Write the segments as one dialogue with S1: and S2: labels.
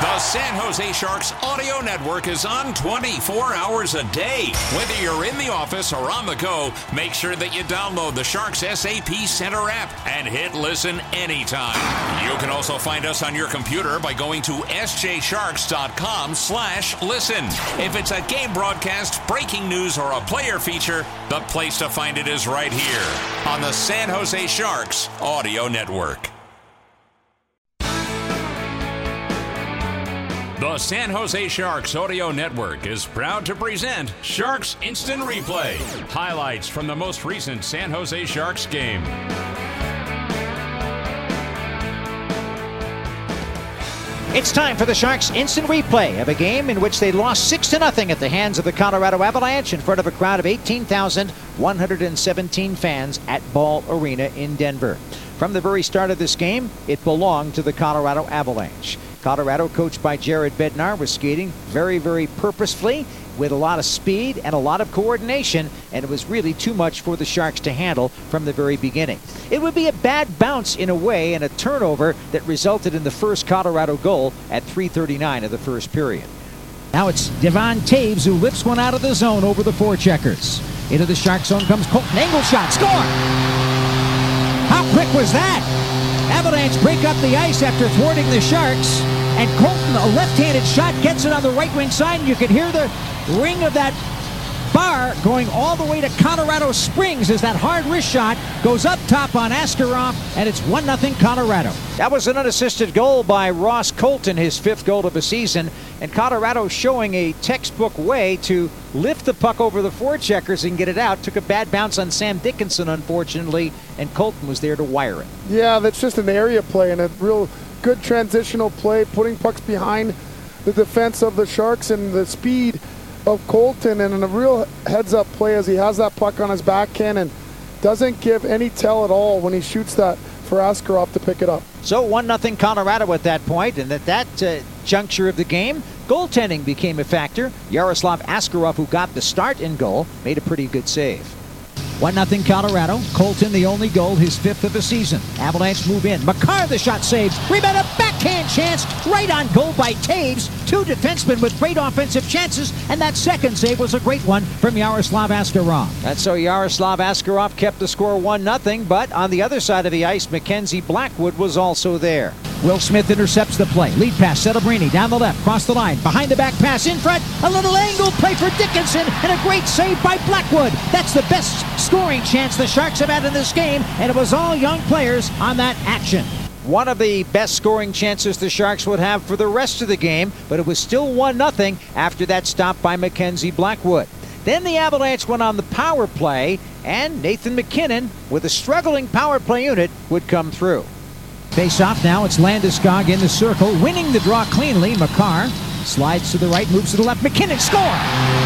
S1: The San Jose Sharks audio network is on 24 hours a day. Whether you're in the office or on the go, make sure that you download the Sharks SAP Center app and hit listen anytime. You can also find us on your computer by going to sjsharks.com/listen. If it's a game broadcast, breaking news, or a player feature, the place to find it is right here on the San Jose Sharks audio network. The San Jose Sharks Audio Network is proud to present Sharks Instant Replay. Highlights from the most recent San Jose Sharks game.
S2: It's time for the Sharks Instant Replay of a game in which they lost 6-0 at the hands of the Colorado Avalanche in front of a crowd of 18,117 fans at Ball Arena in Denver. From the very start of this game, it belonged to the Colorado Avalanche. Colorado, coached by Jared Bednar, was skating very, very purposefully with a lot of speed and a lot of coordination, and it was really too much for the Sharks to handle from the very beginning. It would be a bad bounce in a way and a turnover that resulted in the first Colorado goal at 3:39 of the first period. Now it's Devon Toews who lifts one out of the zone over the forecheckers. Into the Shark zone comes Colton. Angle shot. Score! How quick was that? Avalanche break up the ice after thwarting the Sharks, and Colton, a left-handed shot, gets it on the right wing side, and you can hear the ring of that bar going all the way to Colorado Springs as that hard wrist shot goes up top on Askarov, and it's 1-0 Colorado. That was an unassisted goal by Ross Colton, his 5th goal of the season, and Colorado showing a textbook way to lift the puck over the forecheckers and get it out. Took a bad bounce on Sam Dickinson, unfortunately, and Colton was there to wire it.
S3: Yeah, that's just an area play and a real good transitional play, putting pucks behind the defense of the Sharks and the speed of Colton, and a real heads-up play as he has that puck on his backhand and doesn't give any tell at all when he shoots that for Askarov to pick it up.
S2: So 1-0 Colorado at that point, and at that juncture of the game, goaltending became a factor. Yaroslav Askarov, who got the start in goal, made a pretty good save. 1-0 Colorado. Colton, the only goal, his 5th of the season. Avalanche move in. Makar, the shot saved. Rebound, a backhand chance. Right on goal by Toews. 2 defensemen with great offensive chances, and that second save was a great one from Yaroslav Askarov. And so Yaroslav Askarov kept the score 1-0, but on the other side of the ice, Mackenzie Blackwood was also there. Will Smith intercepts the play. Lead pass, Celebrini down the left, cross the line, behind the back pass, in front, a little angle play for Dickinson, and a great save by Blackwood. That's the best scoring chance the Sharks have had in this game, and it was all young players on that action. One of the best scoring chances the Sharks would have for the rest of the game, but it was still 1-0 after that stop by Mackenzie Blackwood. Then the Avalanche went on the power play, and Nathan MacKinnon, with a struggling power play unit, would come through. Face off now, it's Landeskog in the circle, winning the draw cleanly. Makar slides to the right, moves to the left. MacKinnon score!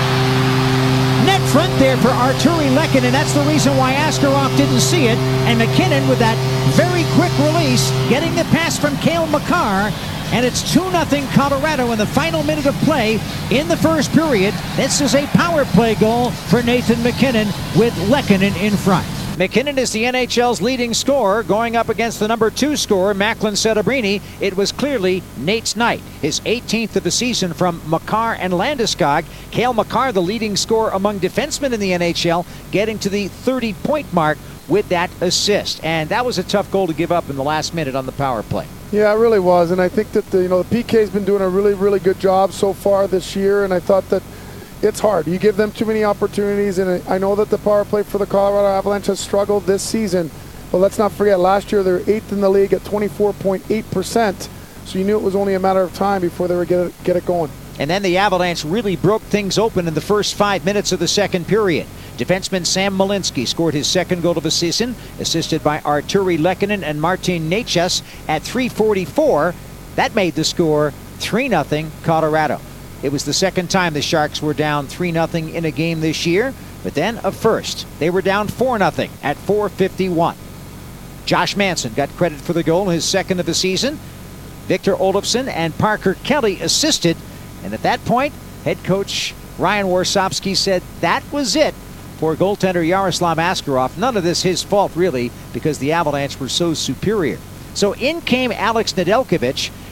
S2: Net front there for Arturi Lehkonen, and that's the reason why Askarov didn't see it. And MacKinnon with that very quick release, getting the pass from Cale Makar, and it's 2-0 Colorado in the final minute of play in the first period. This is a power play goal for Nathan MacKinnon with Lehkonen in front. MacKinnon is the NHL's leading scorer, going up against the number 2 scorer, Macklin Celebrini. It was clearly Nate's night, his 18th of the season from Makar and Landeskog. Cale Makar, the leading scorer among defensemen in the NHL, getting to the 30-point mark with that assist. And that was a tough goal to give up in the last minute on the power play.
S3: Yeah, it really was, and I think that the PK's been doing a really, really good job so far this year, and I thought that it's hard. You give them too many opportunities, and I know that the power play for the Colorado Avalanche has struggled this season, but let's not forget, last year they were 8th in the league at 24.8%, so you knew it was only a matter of time before they would get it going.
S2: And then the Avalanche really broke things open in the first 5 minutes of the second period. Defenseman Sam Malinsky scored his 2nd goal of the season, assisted by Arturi Lehkonen and Martin Necas at 3:44. That made the score 3-0 Colorado. It was the second time the Sharks were down 3-0 in a game this year, but then a first. They were down 4-0 at 4:51. Josh Manson got credit for the goal, his 2nd of the season. Victor Olofsson and Parker Kelly assisted, and at that point, head coach Ryan Warsopsky said that was it for goaltender Yaroslav Askarov. None of this his fault, really, because the Avalanche were so superior. So in came Alex Nedeljkovic,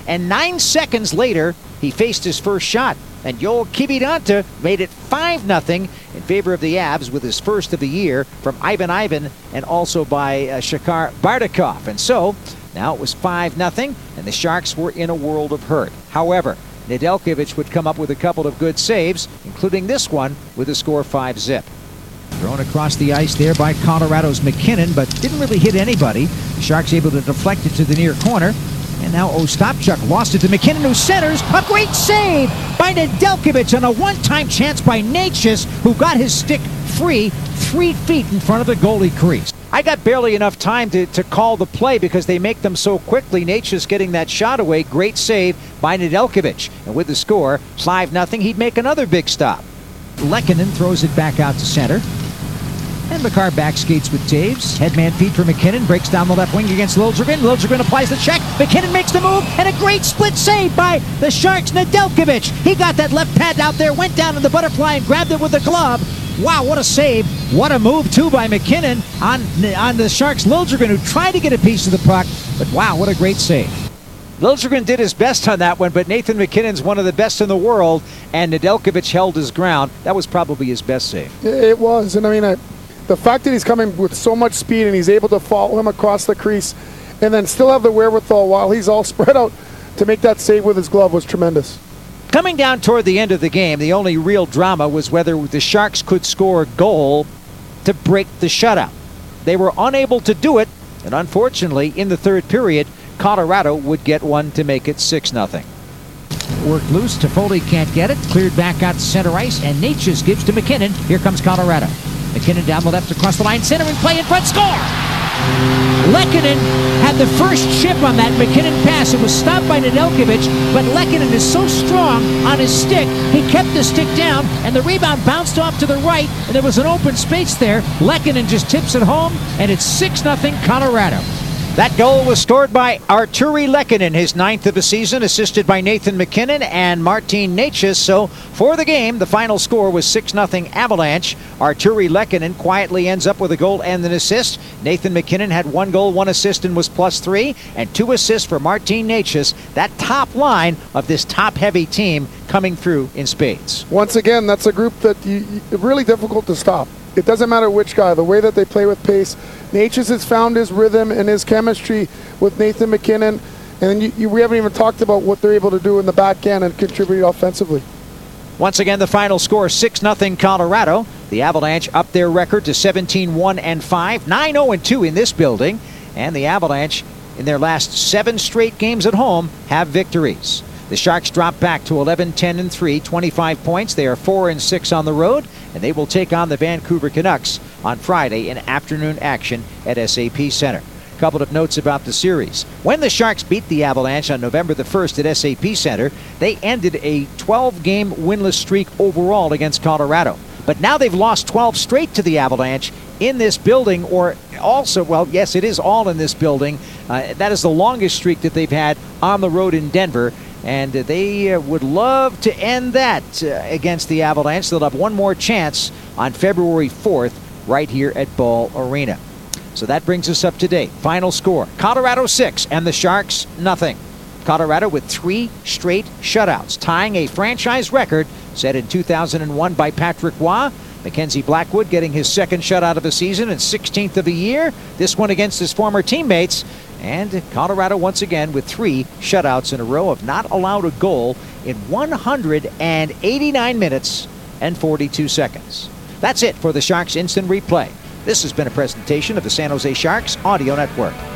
S2: and 9 seconds later, he faced his first shot. And Joel Kiviranta made it 5-0 in favor of the Avs with his first of the year from Ivan and also by Shakar Bardakov. And so, now it was 5-0, and the Sharks were in a world of hurt. However, Nedeljkovic would come up with a couple of good saves, including this one with a score 5-0. Thrown across the ice there by Colorado's McKinnon, but didn't really hit anybody. The Sharks able to deflect it to the near corner. And now Ostapchuk lost it to McKinnon, who centers. A great save by Nedeljkovic on a one-time chance by Necas, who got his stick free 3 feet in front of the goalie crease. I got barely enough time to call the play because they make them so quickly. Necas getting that shot away. Great save by Nedeljkovic. And with the score, 5-0, he'd make another big stop. Lehkonen throws it back out to center. And Makar back skates with Taves. Headman feed for McKinnon. Breaks down the left wing against Liljegren. Liljegren applies the check. McKinnon makes the move. And a great split save by the Sharks' Nedeljkovic. He got that left pad out there, went down to the butterfly and grabbed it with the glove. Wow, what a save. What a move, too, by McKinnon on the Sharks' Liljegren, who tried to get a piece of the puck. But wow, what a great save. Liljegren did his best on that one, but Nathan McKinnon's one of the best in the world, and Nedeljkovic held his ground. That was probably his best save.
S3: It was, and I mean, the fact that he's coming with so much speed and he's able to follow him across the crease and then still have the wherewithal while he's all spread out to make that save with his glove was tremendous.
S2: Coming down toward the end of the game, the only real drama was whether the Sharks could score a goal to break the shutout. They were unable to do it, and unfortunately, in the third period, Colorado would get one to make it 6-0. Worked loose, Toffoli can't get it, cleared back out to center ice, and Necas gives to McKinnon. Here comes Colorado. McKinnon down the left across the line, centering play in front, score! Lehkonen had the first chip on that McKinnon pass. It was stopped by Nedeljkovic, but Lehkonen is so strong on his stick, he kept the stick down, and the rebound bounced off to the right, and there was an open space there. Lehkonen just tips it home, and it's 6-0 Colorado. That goal was scored by Artturi Lehkonen, his 9th of the season, assisted by Nathan McKinnon and Martin Necas. So for the game, the final score was 6-0 Avalanche. Artturi Lehkonen quietly ends up with a goal and an assist. Nathan McKinnon had 1 goal, 1 assist, and was +3, and 2 assists for Martin Necas. That top line of this top-heavy team coming through in spades.
S3: Once again, that's a group that really difficult to stop. It doesn't matter which guy, the way that they play with pace. Necas has found his rhythm and his chemistry with Nathan McKinnon, and we haven't even talked about what they're able to do in the back end and contribute offensively.
S2: Once again, the final score 6-0 Colorado. The Avalanche up their record to 17-1-5, 9-0-2 in this building, and the Avalanche in their last 7 straight games at home have victories. The Sharks drop back to 11-10-3, 25 points. They are 4-6 on the road, and they will take on the Vancouver Canucks on Friday in afternoon action at SAP Center. A couple of notes about the series. When the Sharks beat the Avalanche on November the 1st at SAP Center, they ended a 12-game winless streak overall against Colorado. But now they've lost 12 straight to the Avalanche in this building, or also, well, yes, it is all in this building. That is the longest streak that they've had on the road in Denver. And they would love to end that against the Avalanche. They'll have one more chance on February 4th right here at Ball Arena. So that brings us up to date. Final score, Colorado 6 and the Sharks nothing. Colorado with 3 straight shutouts, tying a franchise record set in 2001 by Patrick Roy. Mackenzie Blackwood getting his 2nd shutout of the season and 16th of the year. This one against his former teammates. And Colorado once again with 3 shutouts in a row, of not allowed a goal in 189 minutes and 42 seconds. That's it for the Sharks Instant Replay. This has been a presentation of the San Jose Sharks Audio Network.